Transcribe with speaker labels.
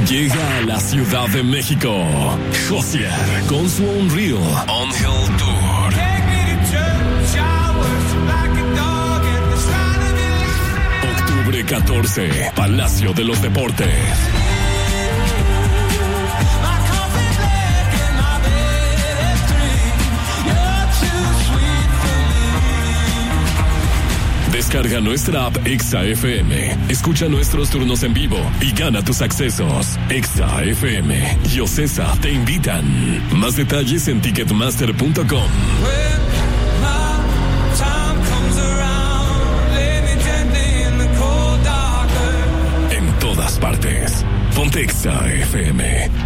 Speaker 1: Llega a la Ciudad de México Hozier con su Unreal On-Hill Tour. Octubre 14, Palacio de los Deportes. Descarga nuestra app Exa FM, escucha nuestros turnos en vivo y gana tus accesos. Exa FM y Ocesa te invitan. Más detalles en ticketmaster.com. En todas partes, ponte Exa FM.